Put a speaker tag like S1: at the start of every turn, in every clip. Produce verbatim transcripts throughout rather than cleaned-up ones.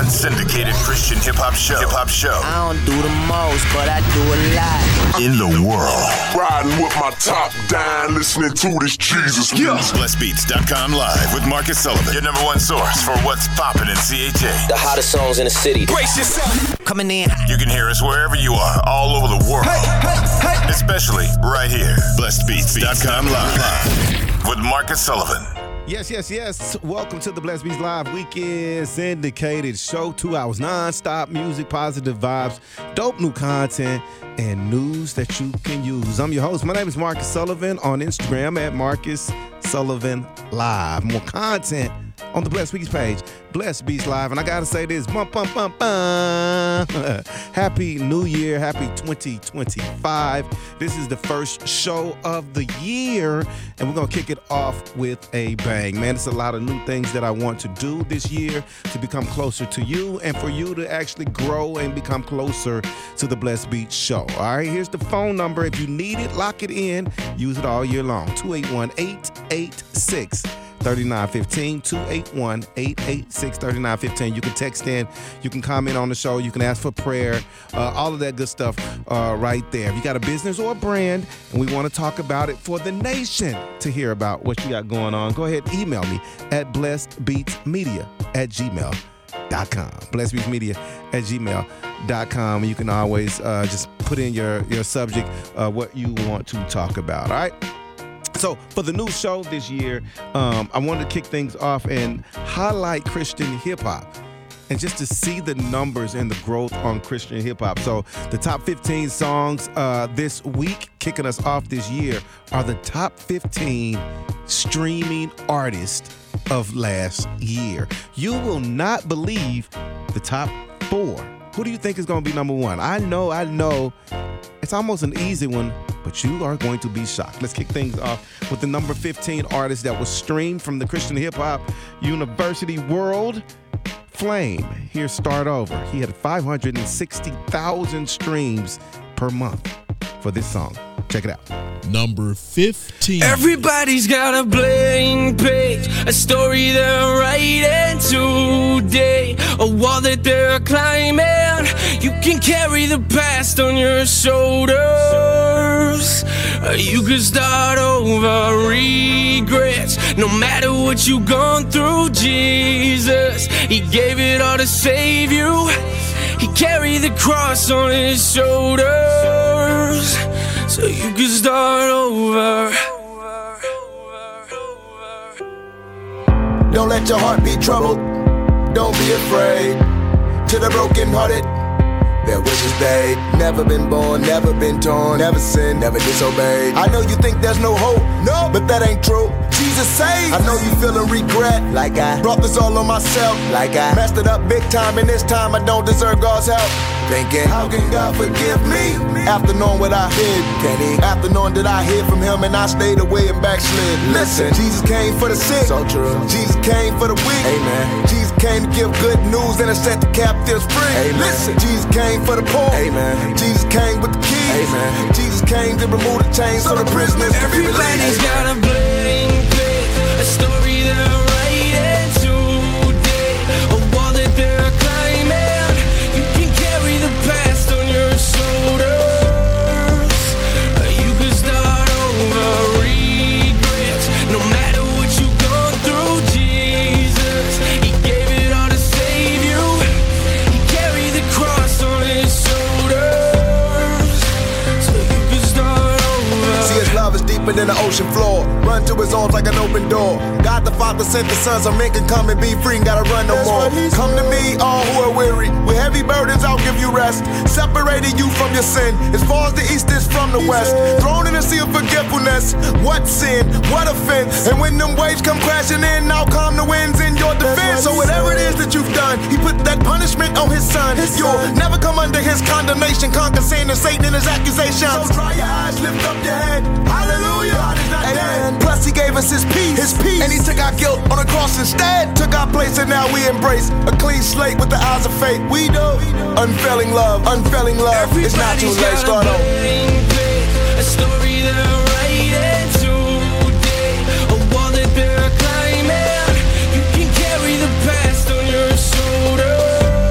S1: one syndicated Christian hip-hop show. Hip-hop show.
S2: I don't do the most, but I do a lot.
S1: In the world.
S3: Riding with my top down, listening to this Jesus music.
S1: Yeah. blessed beats dot com live with Marcus Sullivan. Your number one source for what's popping in C H A.
S4: The hottest songs in the city.
S2: Brace yourself. Coming in.
S1: You can hear us wherever you are, all over the world.
S2: Hey, hey, hey.
S1: Especially right here. blessed beats dot com live with Marcus Sullivan.
S5: Yes, yes, yes. Welcome to the Blessed Beats Live Weekend Syndicated Show. Two hours non-stop music, positive vibes, dope new content, and news that you can use. I'm your host. My name is Marcus Sullivan on Instagram at Marcus Sullivan Live. More content on the Blessed Beats page, Blessed Beats Live. And I got to say this, bum, bum, bum, bum. Happy New Year, happy twenty twenty-five. This is the first show of the year, and we're going to kick it off with a bang. Man, it's a lot of new things that I want to do this year to become closer to you and for you to actually grow and become closer to the Blessed Beats Show. All right, here's the phone number. If you need it, lock it in. Use it all year long. two eight one, eight eight six, three nine one five, two eight one, eight eight six, three nine one five. You can text in, you can comment on the show, you can ask for prayer, uh, all of that good stuff uh, right there. If you got a business or a brand and we want to talk about it for the nation to hear about what you got going on, go ahead and email me at blessedbeatsmedia at gmail dot com. blessedbeatsmedia at gmail dot com. You can always uh, just put in your, your subject, uh, what you want to talk about, all right? So for the new show this year, um, I wanted to kick things off and highlight Christian hip-hop and just to see the numbers and the growth on Christian hip-hop. So the top fifteen songs uh, this week, kicking us off this year, are the top fifteen streaming artists of last year. You will not believe the top four. Who do you think is going to be number one? I know, I know. It's almost an easy one, but you are going to be shocked. Let's kick things off with the number fifteen artist that was streamed from the Christian hip hop university world, Flame. Here's Start Over. He had five hundred sixty thousand streams per month for this song. Check it out.
S6: Number fifteen.
S7: Everybody's got a blank page, a story they're writing today, a wall that they're climbing. You can carry the past on your shoulders. You can start over regrets. No matter what you've gone through, Jesus, He gave it all to save you. He carried the cross on His shoulders, so you can start over.
S8: Don't let your heart be troubled. Don't be afraid. To the brokenhearted, their wishes they never been born, never been torn, never sinned, never disobeyed. I know you think there's no hope, no, but that ain't true. Jesus saved. I know you feeling regret, like I brought this all on myself, like I messed it up big time, and this time I don't deserve God's help. Thinking, how can God forgive me? After knowing what I did, can He? After knowing that I hid from Him and I stayed away and backslid. Listen, Jesus came for the sick, so true. Jesus came for the weak, amen. Jesus came to give good news and to set the captives free, amen. Listen, Jesus came for the poor, amen. Jesus came with the keys, amen. Jesus came to remove the chains so the prisoners can be released.
S7: Everybody's got a blank page, a story they're writing today, a wall that they're climbing. You can carry the past on your shoulders. You can start over regrets. No matter what you've gone through, Jesus, He gave it all to save you. He carried the cross on His shoulders, so you can start over.
S8: See, His love is deeper than the ocean floor. Run to His arms like an open door. God the Father sent the Son so men can come and be free and gotta run no more. Come to me, all who are weary, with heavy burdens I'll give you rest. Separating you from your sin, as far as the east is from the west. Thrown in the sea of forgetfulness. What sin, what offense? And when them waves come crashing in, I'll calm the winds in your defense. So whatever it is that you've done, He put that punishment on His Son. You'll never come under His condemnation, conquer sin and Satan and his accusations. So dry your eyes, lift up your head. Hallelujah, God is not dead. Plus He gave us His peace, His peace, and He took our guilt on the cross instead. Took our place and now we embrace a clean slate with the eyes of faith. We do unfailing love, unfailing love. It's not too late. Start over.
S7: A story they're writing today, a wall that they're climbing. You can carry the past on your shoulders.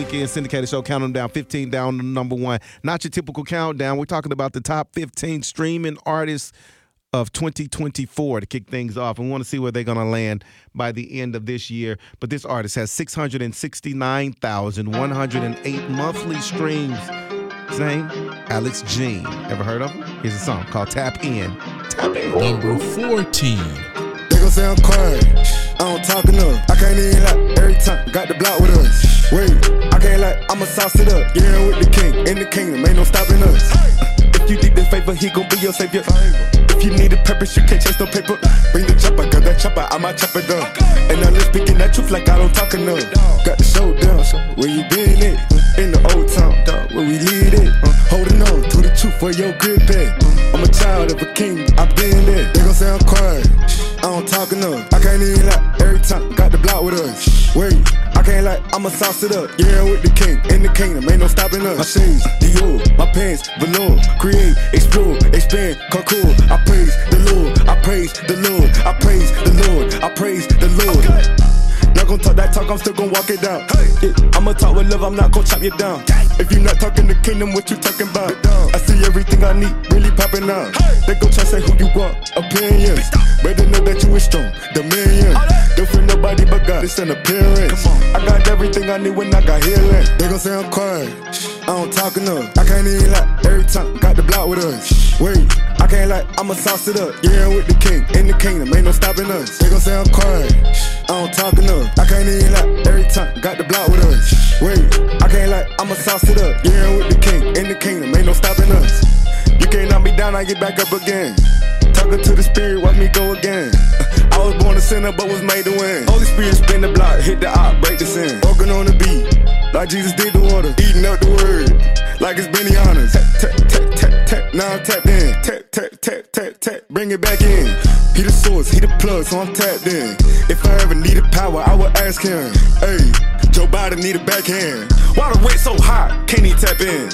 S5: Weekend Syndicated Show, counting down fifteen down to number one. Not your typical countdown. We're talking about the top fifteen streaming artists of twenty twenty-four to kick things off. And we want to see where they're going to land by the end of this year. But this artist has six hundred sixty-nine thousand one hundred eight monthly streams. His name, Alex Jean. Ever heard of him? Here's a song called Tap In. Tap In.
S4: Number fourteen.
S8: They gon' say I'm quiet, I don't talk enough. I can't even lie, every time, got the block with us. Wait, I can't lie, I'ma sauce it up. Yeah, with the king, in the kingdom, ain't no stopping us. If you need the favor, he gon' be your savior. If you need a purpose, you can't chase no paper. Bring the chopper, got that chopper, I might chop it up. And now let's speaking that truth like I don't talk enough. Got the show down, so where you been at? In the old town, dog, where we lead it. Uh, holding on to the truth for your grip at. I'm a child of a king, I been there. They gon' say I'm quiet, I don't talk enough. I can't even lie, every time, got the block with us. Wait, I can't lie, I'ma sauce it up. Yeah, with the king, in the kingdom, ain't no stopping us. My shades, Dior, my pants, velour. Create, explore, expand, concours. I praise the Lord, I praise the Lord, I praise the Lord, I praise the Lord. Not gon' talk that talk, I'm still gon' walk it down. Yeah, I'ma talk with love, I'm not gon' chop you down. If you not talking the kingdom, what you talking about? I see everything I need, really popping out. They gon' try say who you are, opinions. Better know that you is strong, dominion. Don't feel nobody but God, it's an appearance. I got everything I need when I got healing. They gon' say I'm quiet, I don't talk enough. I can't even lie, every time, got the block with us. Wait, I can't lie, I'ma sauce it up. Yeah, with the king, in the kingdom, ain't no stopping us. They gon' say I'm quiet, I don't talk enough. I can't even lie, every time, got the block with us. Wait, I can't lie, I'ma sauce it up. Yeah, with the king, in the kingdom, ain't no stopping us. You can't knock me down, I get back up again. Talking to the spirit, watch me go again. I was born a sinner, but was made to win. Holy Spirit spin the block, hit the op, break the sin. Walking on the beat, like Jesus did the water. Eating up the word, like it's Benny Honors. Tap, tap, tap, tap, tap, now I'm tapped in. Tap, tap, tap, tap, tap, bring it back in. He the source, he the plug, so I'm tapped in. If I ever needed power, I would ask him. Hey, Joe Biden need a backhand. Why the weight so hot, can't he tap in?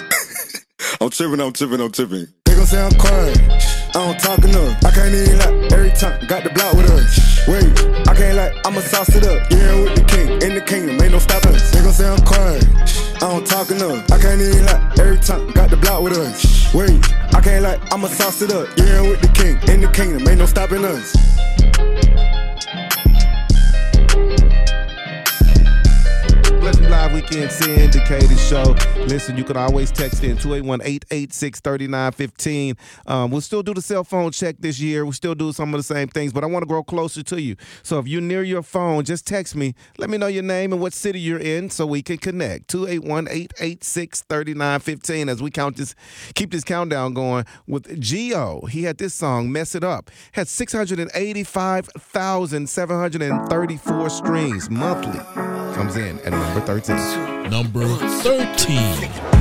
S8: I'm tripping, I'm tripping, I'm tripping. They gon' say I'm quiet, I don't talk enough. I can't even lie, every time, got the block with us. Wait, I can't lie, I'ma sauce it up. Yeah, with the king, in the kingdom, ain't no stopping us. They gon' say I'm quiet, I don't talk enough. I can't even lie, every time, got the block with us. Wait, I can't lie, I'ma sauce it up. Yeah, with the king, in the kingdom, ain't no stopping us.
S5: Blessing Live Weekend Syndicated Show. Listen, you can always text in two eight one, eight eight six, three nine one five. Um, we'll still do the cell phone check this year. We'll still do some of the same things, but I want to grow closer to you. So if you're near your phone, just text me. Let me know your name and what city you're in so we can connect. two eight one, eight eight six, three nine one five as we count this, keep this countdown going with Geo. He had this song, Mess It Up. Had six hundred eighty-five thousand seven hundred thirty-four streams monthly. Comes in at number thirteen.
S4: Number thirteen.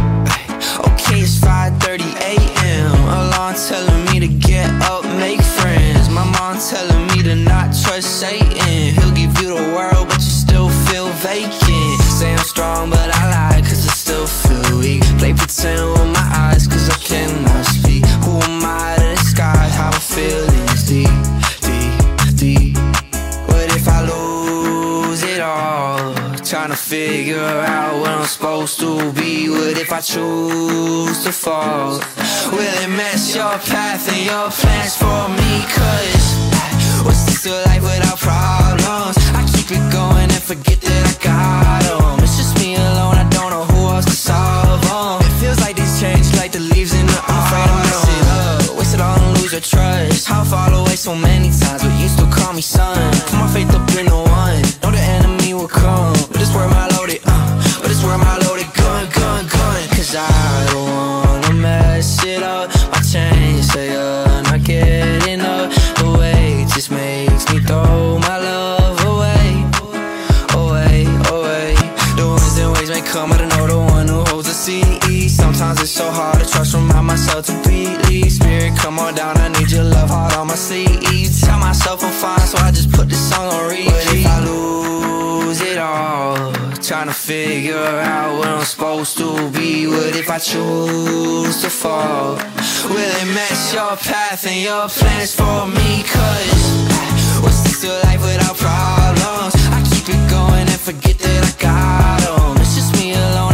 S2: Okay, it's five thirty a.m. Alarm telling me to get up, make friends. My mom telling me to not trust Satan. He'll give you the world, but you still feel vacant. Say I'm strong, but I lie, cause I still feel weak. Play pretend with my eyes, cause I cannot speak. Who am I to disguise how I feel is deep, deep, deep. What if I lose it all? Trying to figure out what I'm supposed to be. What if I choose to fall? Will it mess your path and your plans for me? Cause what's this to life without problems? I keep it going and forget that I got them. It's just me alone, I don't know who else to solve them. It feels like these change like the leaves in the I'm afraid I mess it up, waste it all and lose your trust. How far away so many times, but you still call me son. Put my faith up in the one, know the enemy will come. But it's where my loaded, uh, but it's where my loaded gun, gun, gun. Cause I don't wanna mess it up. My chains say uh, not getting up. The weight just makes me throw my love away, away, away. The winds and waves may come, I don't know the one who holds the sea. Sometimes it's so hard to trust, remind myself completely. Spirit, come on down, I need your love hard on my sleeves. Tell myself I'm fine, so I just put this song on repeat. What if I lose it all? Trying to figure out what I'm supposed to be. What if I choose to fall? Will it mess your path and your plans for me? Cause what's this to life without problems? I keep it going and forget that I got them. It's just me alone,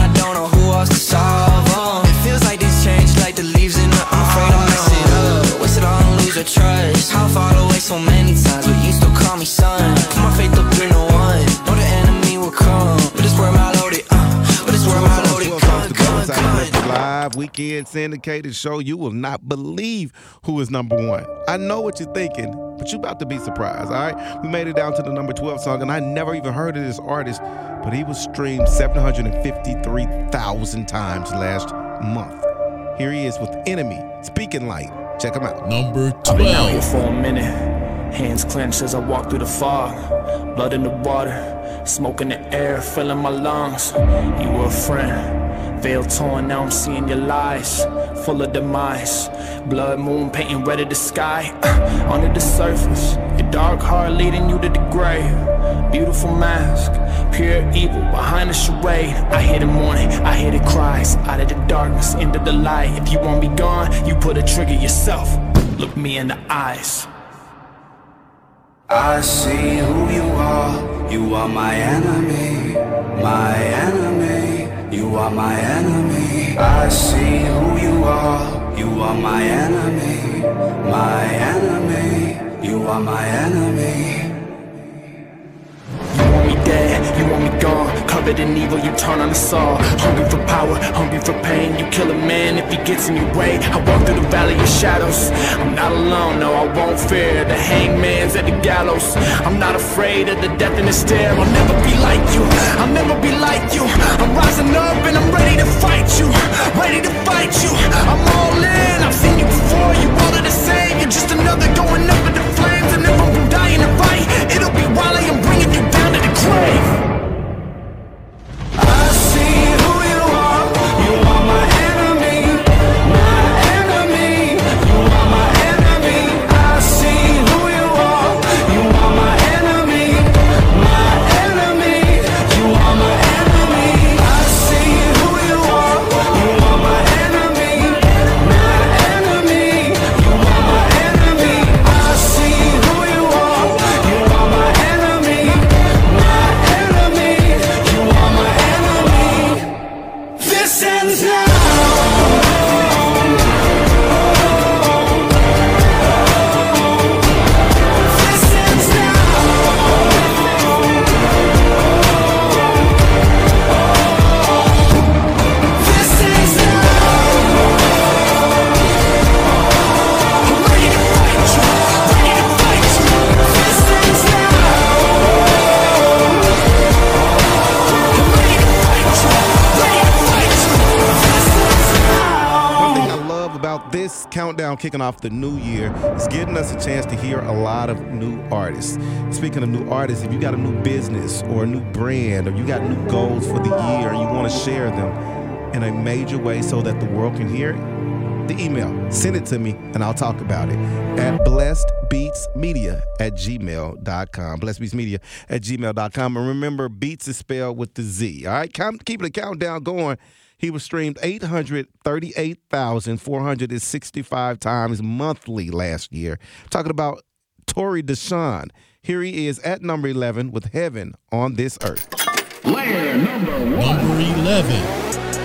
S2: my faith up in the one. Know the enemy will come, but it's where my loaded, uh, but it's where my loaded gun, gun, gun.
S5: Live weekend syndicated show. You will not believe who is number one. I know what you're thinking, but you about to be surprised, all right? We made it down to the number twelve song, and I never even heard of this artist, but he was streamed seven hundred fifty-three thousand times last month. Here he is with Enemy, Speaking Light. Check him out.
S4: Number
S6: I've been out here
S4: twelve.
S6: for a minute. Hands clenched as I walk through the fog. Blood in the water, smoke in the air, filling my lungs. You were a friend. Veil torn, now I'm seeing your lies. Full of demise. Blood moon painting red of the sky. Uh, under the surface, your dark heart leading you to the grave. Beautiful mask, pure evil behind the charade. I hear the mourning, I hear the cries. Out of the darkness, into the light. If you want me gone, you put a trigger yourself. Look me in the eyes.
S9: I see who you are. You are my enemy, my enemy. You are my enemy. I see who you are. You are my enemy, my enemy. You are my enemy.
S6: You want me dead, you want me gone. Covered in evil, you turn on the saw. Hungry for power, hungry for pain. You kill a man if he gets in your way. I walk through the valley of shadows. I'm not alone, no, I won't fear. The hangman's at the gallows. I'm not afraid of the death in the stare. I'll never be like you, I'll never be like you. I'm rising up and I'm ready to fight you. Ready to fight you, I'm all in. I've seen you before, you all are the same. You're just another going up in the flames. And if I'm dying to fight, it'll be while I am bringing you down to the grave.
S9: I see who you are. You are my enemy, my enemy. You are my enemy. I see who you are. You are my enemy, my enemy. You are my enemy. I see who you are. You are my enemy, my enemy. You are my enemy. I see who you are. You are my enemy, my enemy. You are my enemy. This ends now. This ends now. This ends now. I'm ready to fight you. Ready to fight you. This ends now. I'm ready to fight you. Ready to fight you. This ends now.
S5: One thing I love about this countdown kicking off the new year is getting us a chance to hear a lot of new artists. Speaking of new artists, if you got a new business or a new brand or you got new goals for the year and you want to share them in a major way so that the world can hear it, the email, send it to me and I'll talk about it at blessedbeatsmedia at gmail dot com. blessedbeatsmedia at gmail dot com. And remember, Beats is spelled with the Z. All right, Count, keep the countdown going. He was streamed eight hundred thirty-eight thousand four hundred sixty-five times monthly last year. Talking about Tory Deshawn. Here he is at number eleven with Heaven on This Earth.
S4: Number eleven.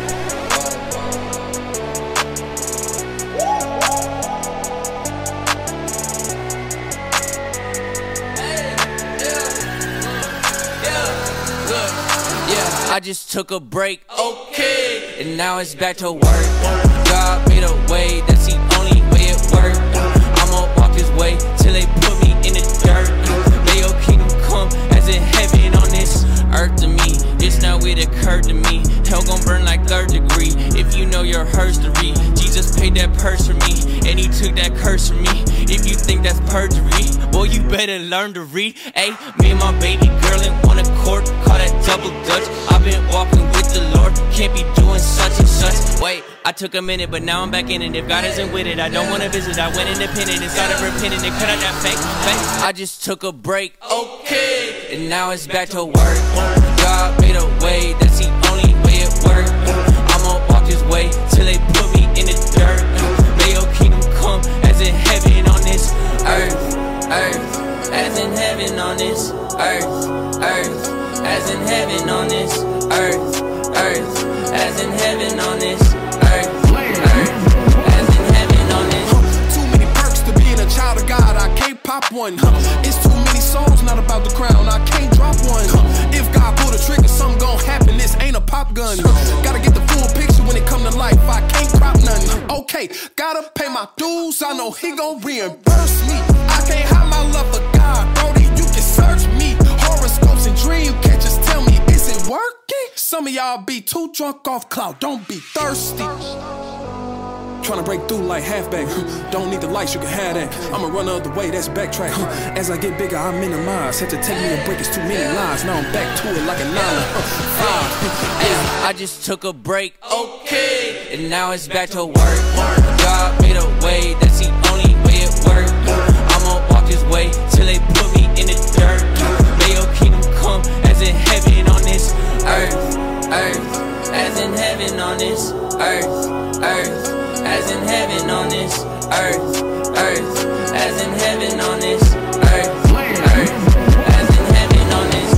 S2: I just took a break, okay, and now it's back to work. God made a way, that's the only way it worked. I'ma walk this way till they put me in the dirt. May your kingdom come as in heaven on this earth to me. It's now it occurred to me. Hell gon' burn like third degree. If you know your history, Jesus paid that purse for me, and he took that curse from me. If you think that's perjury, boy, you better learn to read. Ayy, me and my baby girl in one accord, call that double dutch. I've been walking with the Lord, can't be doing such and such. Wait, I took a minute, but now I'm back in it. If God isn't with it, I don't wanna visit. I went independent and started repenting and cut out that fake face. I just took a break, okay, and now it's back to work. God made a way, that's the only way it worked. I'ma walk this way till they put me in the dirt. May your kingdom come as in heaven on this earth, earth, as in heaven on this earth, earth, as in heaven on this earth, earth, as in heaven on this earth, earth, as in heaven on this.
S8: Too many perks to being a child of God. I can't pop
S10: drop one. Huh. It's too many songs, not about the crown. I can't drop one. Huh. If God pull the trigger, something gon' happen. This ain't a pop gun. Huh. Gotta get the full picture when it come to life. I can't crop nothing. Okay, gotta pay my dues. I know he gon' reimburse me. I can't hide my love for God, Brody. You can search me. Horoscopes and dream catchers tell me, is it working? Some of y'all be too drunk off clout. Don't be thirsty. Tryna break through like halfback. Don't need the lights, you can have that. I'ma run the other way, that's backtrack. As I get bigger, I minimize. Had to take me a break, it's too many lies. Now I'm back to it like a nine.
S2: I just took a break, okay, and now it's back to work. God made a way, that's the only way it works. I'ma walk this way till they put me in the dirt. May your kingdom come as in heaven on this earth, earth, as in heaven on this earth, earth. As in heaven on this earth, earth. As in heaven on this earth, earth. As in heaven on this.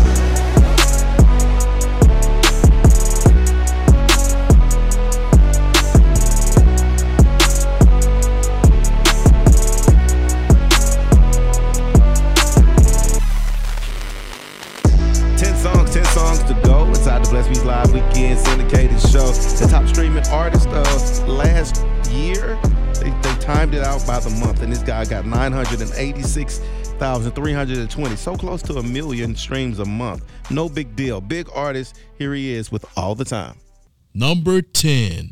S5: Ten songs, ten songs to go inside the Blessed Beats Live Weekend syndicated show. The top streaming artist of last year, they, they timed it out by the month, and this guy got nine hundred eighty-six thousand three hundred twenty, so close to a million streams a month. No big deal. Big artist, here he is with All the Time.
S4: Number ten.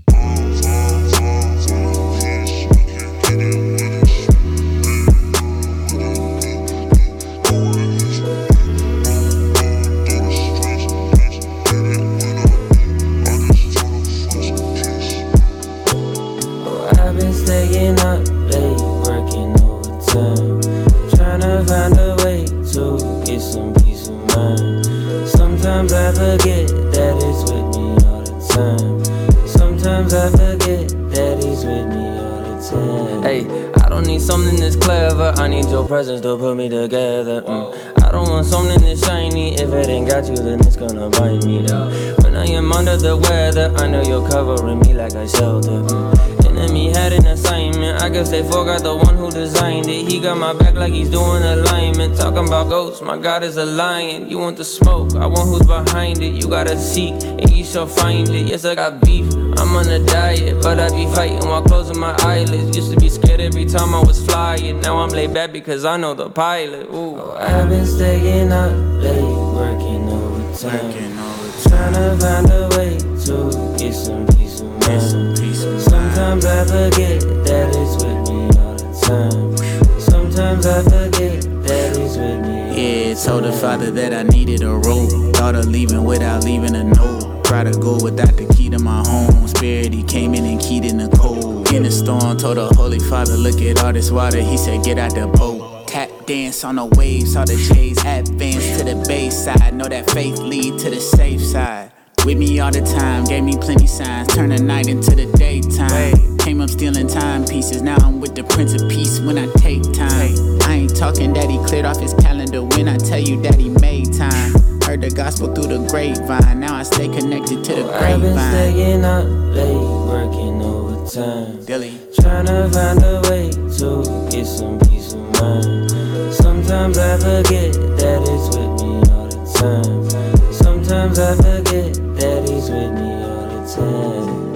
S11: Staying up late, working overtime, trying to find a way to get some peace of mind. Sometimes I forget that it's with me all the time. Sometimes I forget that he's with me all the time.
S2: Hey, I don't need something that's clever, I need your presence to put me together. mm. I don't want something that's shiny, if it ain't got you then it's gonna bite me. When I am under the weather, I know you're covering me like a shelter. mm. Enemy had an assignment, I guess they forgot the one who designed it. He got my back like he's doing alignment. Talking about ghosts, my God is a lion. You want the smoke, I want who's behind it. You gotta seek, and you shall find it. Yes, I got beef, I'm on a diet, but I be fighting while closing my eyelids. Used to be scared every time I was flying. Now I'm laid back because I know the pilot. Ooh.
S11: Oh, I've been staying up late, working overtime, working overtime. Trying to find a way to get some peace of mind. Sometimes I forget that it's with me all the time. Sometimes I forget that he's with me.
S12: Yeah, told the father that I needed a rope. Thought of leaving without leaving a note. Try to go without the key to my home. Spirit, he came in and keyed in the cold. In the storm, told the Holy Father, look at all this water. He said, get out the boat. Tap dance on the waves, saw the J's advance to the bayside. Know that faith lead to the safe side. With me all the time, gave me plenty signs. Turn the night into the daytime. Came up stealing timepieces. Now I'm with the Prince of Peace when I take time. I ain't talking that he cleared off his calendar when I tell you that he made time. Heard the gospel through the grapevine. Now I stay connected to the grapevine.
S11: I've been staying up late, working overtime.
S12: Dilly.
S11: Trying to find a way to get some peace of mind. Sometimes I forget that it's with me all the time. Sometimes I forget that he's with me all the time.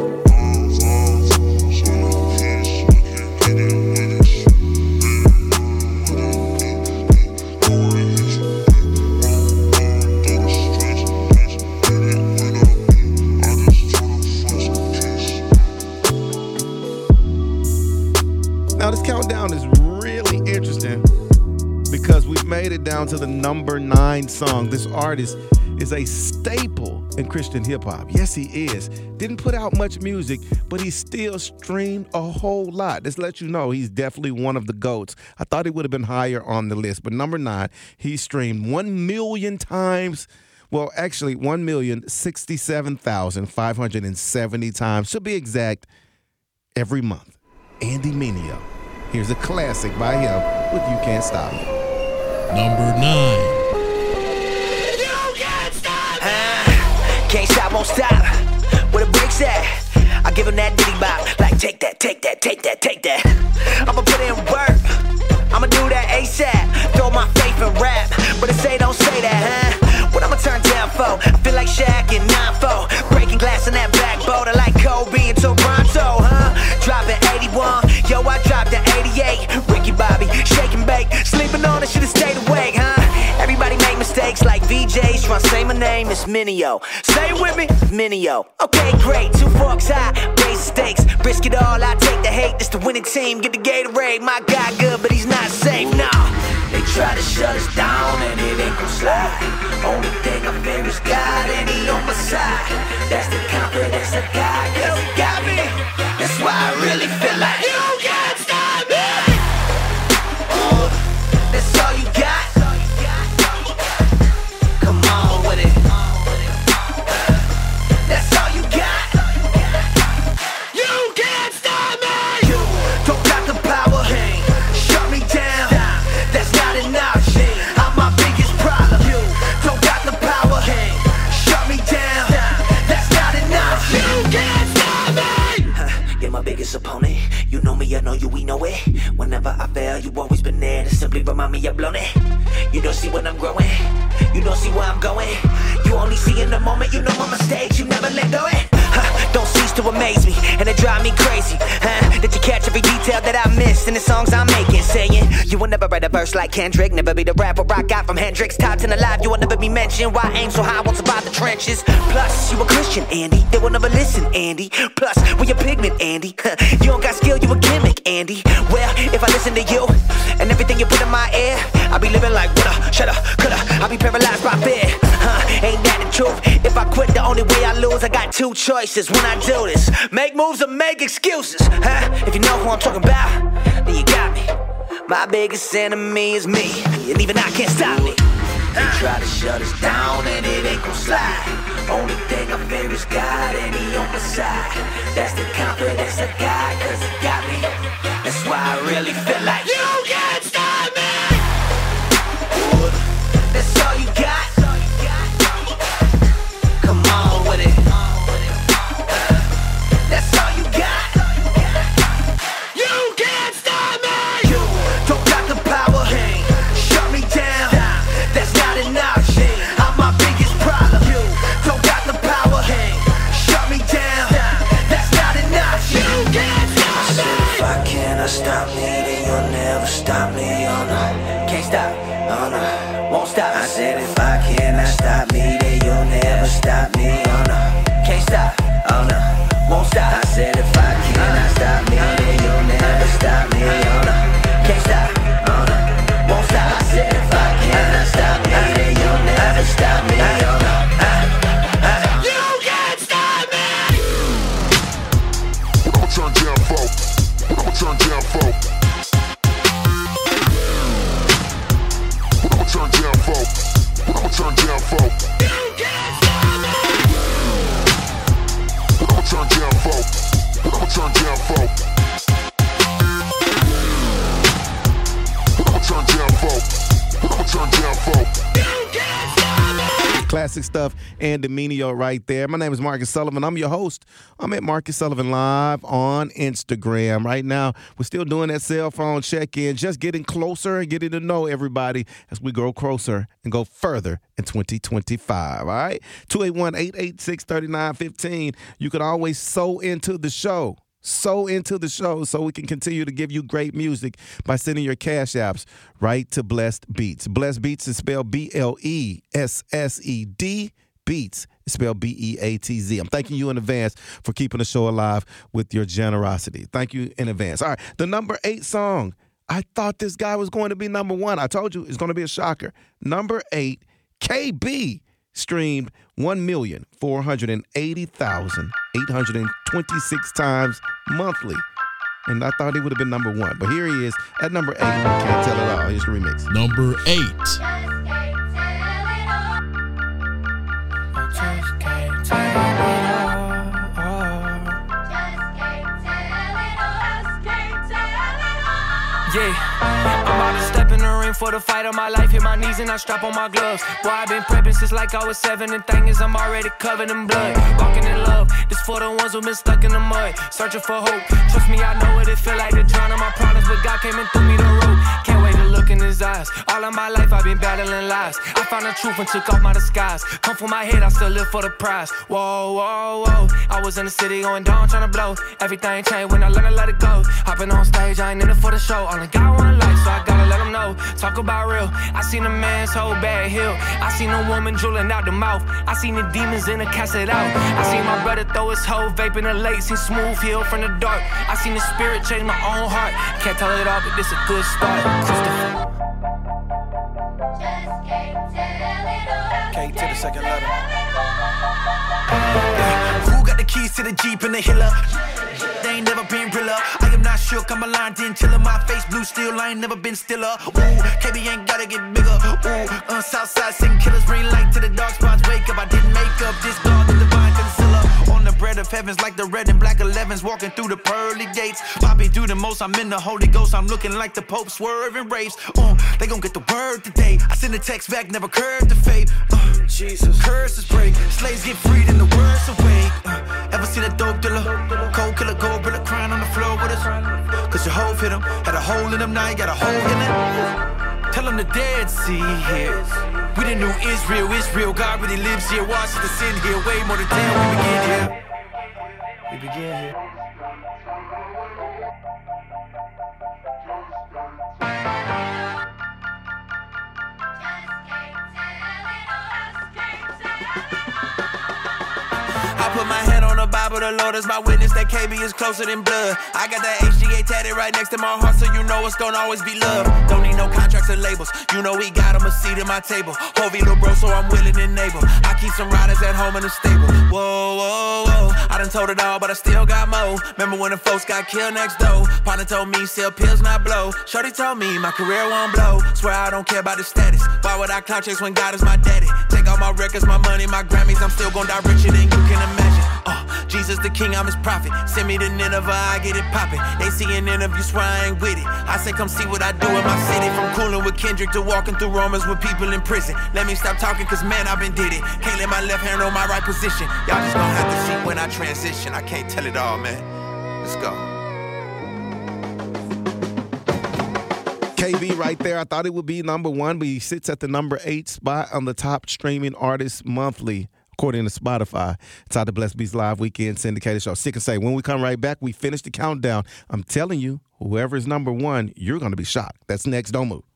S5: Now this countdown is really interesting because we've made it down to the number nine song. This artist is a staple in Christian hip-hop. Yes, he is. Didn't put out much music, but he still streamed a whole lot. This lets you know he's definitely one of the GOATs. I thought he would have been higher on the list, but number nine, he streamed one million times. Well, actually, one million sixty-seven thousand five hundred seventy times, to be exact, every month. Andy Mineo. Here's a classic by him with You Can't Stop Me.
S4: Number nine.
S13: Can't stop, won't stop. Where the brakes at? I give him that diddy bop. Like, take that, take that, take that, take that. I'ma put in work. I'ma do that ASAP. D Js tryna say my name, it's Minio. Say it with me, Minio. Okay, great, two forks high, raise the stakes, risk it all, I take the hate. This the winning team, get the Gatorade. My guy good, but he's not safe, nah. They try to shut us down and it ain't gon' slide. Only thing I fear is God and he on my side. That's the confidence I got, cause he got me. That's why I really feel like you can't stop me. Oh, that's all you got. Come on with it. That's all you got. You can't stop me. You don't got the power. Shut me down. That's not enough. I'm my biggest problem. You don't got the power. Shut me down. That's not enough. You can't stop me. You're my biggest opponent. You know me, I know you, we know it. Whenever I fail, you always been there to simply remind me I've blown it. You don't see when I'm growing. You don't see where I'm going. You only see in the moment. You know my mistakes. You never let go it. Huh, don't cease to amaze me, and it drive me crazy. Huh? Did you catch every detail that I missed in the songs I'm making? Saying you will never write a verse like Kendrick, never be the rapper I got from Hendrix. Top ten alive, you will never be mentioned. Why aim so high, won't survive the trenches. Plus, you a Christian, Andy. They will never listen, Andy. Plus, we a pigment, Andy. Huh, you don't got skill, you a gimmick, Andy. Well, if I listen to you and everything you put in my ear, I'll be living like woulda, shoulda, coulda. I'll be paralyzed by fear. Huh, ain't that the truth? If I quit, the only way I lose, I got two choices when I do this: make moves or make excuses. Huh? If you know who I'm talking about, then you got me. My biggest enemy is me, and even I can't stop me. They try to shut us down and it ain't gon' slide. Only thing I fear is God and he on my side. That's the confidence I got, cause he got me. That's why I really feel like you can't stop me. Ooh, that's all you got. Come on with it. That's all you got. You can't stop me. You don't got the power. Shut me down. That's not enough. I'm my biggest problem. You don't got the power. Shut me down. That's not enough. You can't stop me. I said if I cannot stop me, then you'll never stop me. Oh no, can't stop. Oh no, won't stop. I said if I cannot stop me, then you'll never stop me. Oh no, can't stop. Oh no, won't stop. I said if I cannot stop me, then you'll never stop me. Oh no, can't stop. Oh no, won't stop. I said if I cannot stop me, then you'll never stop me. Oh no, you can't stop me.
S3: I'ma turn down folk. I'ma turn down folk. I'ma turn down folk. I'ma turn down folk.
S7: You can't stop me.
S3: I'ma turn down folk. I'ma turn down folk. I'ma turn down folk. I'ma turn down folk.
S5: Classic stuff and Dominio right there. My name is Marcus Sullivan. I'm your host. I'm at Marcus Sullivan Live on Instagram. Right now, we're still doing that cell phone check-in, just getting closer and getting to know everybody as we grow closer and go further in twenty twenty-five, all right? two eight one, eight eight six, three nine one five. You can always sew into the show. So into the show so we can continue to give you great music by sending your cash apps right to Blessed Beats. Blessed Beats is spelled B L E S S E D. Beats is spelled B E A T Z. I'm thanking you in advance for keeping the show alive with your generosity. Thank you in advance. All right, the number eight song. I thought this guy was going to be number one. I told you it's going to be a shocker. Number eight, K B. Streamed one million four hundred eighty thousand eight hundred twenty-six times monthly. And I thought he would have been number one. But here he is at number eight. Can't tell it all. Here's the remix.
S4: Number eight.
S14: Yeah, I'm about to step in the ring for the fight of my life. Hit my knees and I strap on my gloves. Boy, I've been prepping since like I was seven. And thing is, I'm already covered in blood. Walking in love, this for the ones who've been stuck in the mud. Searching for hope. Trust me, I know what it feel like to drown in my problems. But God came and threw me the rope. Can't wait way to look in his eyes. All of my life I've been battling lies. I found the truth and took off my disguise. Come for my head, I still live for the prize. Whoa, whoa, whoa. I was in the city going down, trying to blow. Everything changed when I learned to let it go. Hopping on stage, I ain't in it for the show. Only got one life, so I gotta let him know. Talk about real. I seen a man's whole bad hill. I seen a woman drooling out the mouth. I seen the demons in her cast it out. I seen my brother throw his hoe vape in the lake. Seen smooth hill from the dark. I seen the spirit change my own heart. Can't tell it all, but this a good start. Christopher.
S13: K to the second letter. Who got the keys to the Jeep and the Hiller? They ain't never been realer. I am not shook, I'm a line didn't chill. My face blue steel, I ain't never been stiller. Ooh, K B ain't gotta get bigger. Ooh, uh, Southside sing killers, bring light to the dark spots. Wake up, I didn't make up this God, the divine concealer. On the bread of heavens like the red and black elevens, walking through the pearly gates. Bobby do the most, I'm in the Holy Ghost. I'm looking like the Pope swerving race. Uh, they gon' get the word today. I send a text back, never curved the fate. Uh, Jesus, curses break, slaves get freed and the words awake. Uh, ever seen a dope dealer? Cold killer, gold brother crying on the floor with us. Cause your hoe hit him, had a hole in him, now you got a hole in it. Tell him the Dead Sea here. We the new Israel, Israel, God really lives here. Watch the sin here, way more than ten. We begin here. We begin here. I put my hand on the Bible, the Lord is my witness that K B is closer than blood. I got that H G A tatted right next to my heart, so you know it's gonna always be love. Don't need no contracts or labels, you know we got him a seat at my table. Hovey little bro, so I'm willing and able. I keep some riders at home in the stable. Whoa, whoa, whoa, I done told it all, but I still got more. Remember when the folks got killed next door? Partner told me sell pills, not blow. Shorty told me my career won't blow. Swear I don't care about the status. Why would I clout chase when God is my daddy? Take all my records, my money, my Grammys, I'm still gon' die richer than you can imagine. Uh, Jesus the king, I'm his prophet. Send me to Nineveh, I get it poppin'. They see an interview, swear I ain't with it. I say come see what I do in my city. From coolin' with Kendrick to walking through Romans with people in prison. Let me stop talking, cause man, I've been did it. Can't let my left hand on my right position. Y'all just gon' have to see when I transition. I can't tell it all, man. Let's go.
S5: K B right there. I thought it would be number one, but he sits at the number eight spot on the top streaming artists monthly, according to Spotify. It's out the Blessed Beats Live Weekend Syndicated Show. Sick and say, when we come right back, we finish the countdown. I'm telling you, whoever is number one, you're going to be shocked. That's next. Don't move.